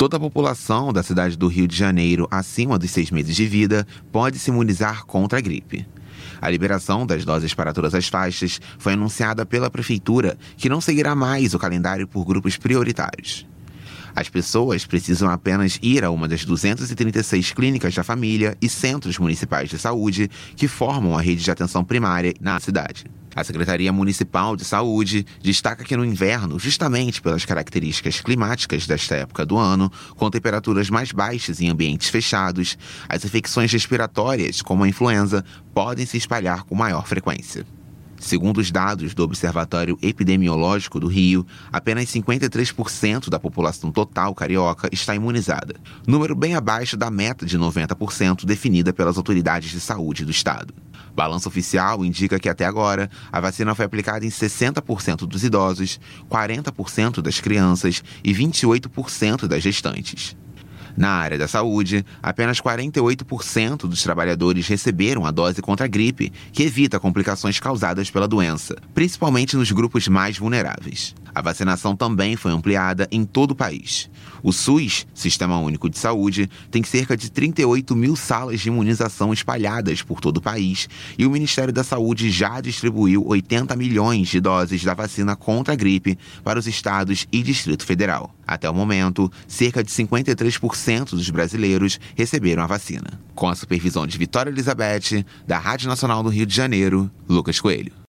Toda a população da cidade do Rio de Janeiro acima dos 6 meses de vida pode se imunizar contra a gripe. A liberação das doses para todas as faixas foi anunciada pela Prefeitura, que não seguirá mais o calendário por grupos prioritários. As pessoas precisam apenas ir a uma das 236 clínicas da família e centros municipais de saúde que formam a rede de atenção primária na cidade. A Secretaria Municipal de Saúde destaca que no inverno, justamente pelas características climáticas desta época do ano, com temperaturas mais baixas em ambientes fechados, as infecções respiratórias, como a influenza, podem se espalhar com maior frequência. Segundo os dados do Observatório Epidemiológico do Rio, apenas 53% da população total carioca está imunizada, número bem abaixo da meta de 90% definida pelas autoridades de saúde do estado. O balanço oficial indica que até agora a vacina foi aplicada em 60% dos idosos, 40% das crianças e 28% das gestantes. Na área da saúde, apenas 48% dos trabalhadores receberam a dose contra a gripe, que evita complicações causadas pela doença, principalmente nos grupos mais vulneráveis. A vacinação também foi ampliada em todo o país. O SUS, Sistema Único de Saúde, tem cerca de 38 mil salas de imunização espalhadas por todo o país e o Ministério da Saúde já distribuiu 80 milhões de doses da vacina contra a gripe para os estados e Distrito Federal. Até o momento, cerca de 53% dos brasileiros receberam a vacina. Com a supervisão de Vitória Elizabeth, da Rádio Nacional do Rio de Janeiro, Lucas Coelho.